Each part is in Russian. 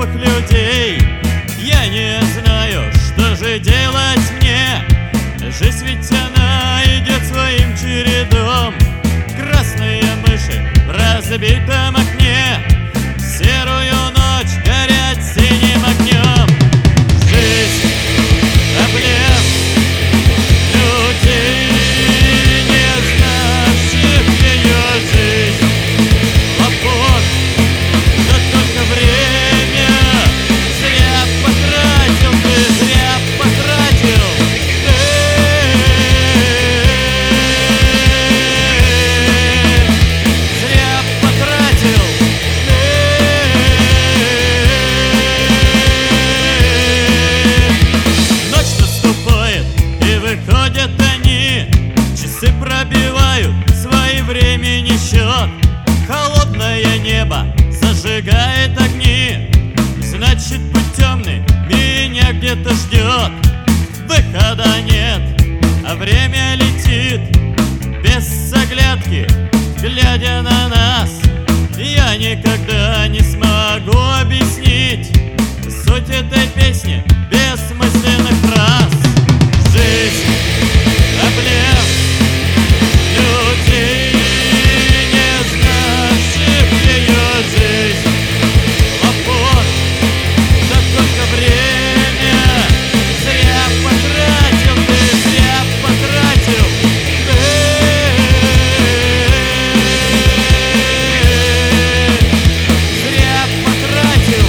глупых людей. Я не знаю, что же делать мне. Жизнь ведь она идет своим чередом. Красные мыши в разбитом окне, серую ночь горят синим огнем. Жизнь облев людей, не знавших ее жизнь. Хлопот, да только время зря потратил, ты зря потратил. Зря потратил. Ночь наступает, и выходят они, часы пробивают свой времени счет. Холодное небо зажигает огни, значит, путь темный меня где-то ждет. Выхода нет, а время летит без оглядки, глядя на нас. Я никогда не смогу объяснить суть этой песни бессмысленных фраз. Жизнь облев людей, не знавших ее жизнь. Хлопот, да только время зря потратил, ты зря потратил. Зря потратил.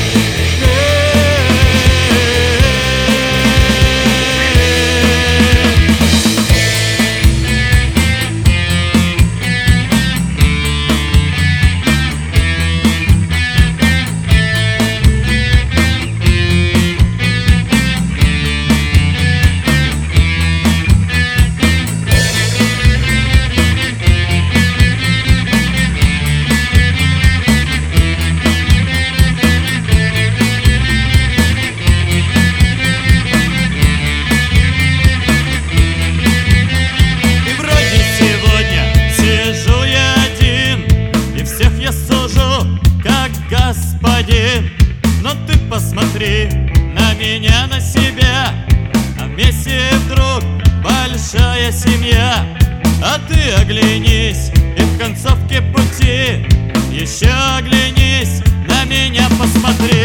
Господин, но ты посмотри на меня, на себя, а вместе вдруг большая семья. А ты оглянись, и в концовке пути еще оглянись, на меня посмотри.